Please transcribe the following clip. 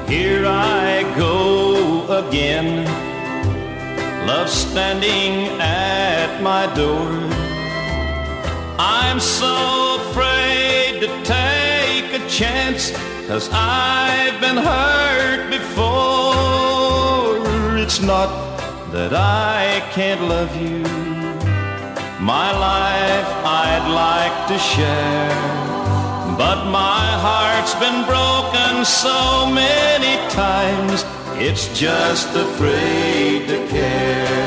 Here I go again, love standing at my door. I'm so afraid to take a chance, 'cause I've been hurt before. It's not that I can't love you, my life I'd like to share, but my heart's been broken so many times, it's just afraid to care.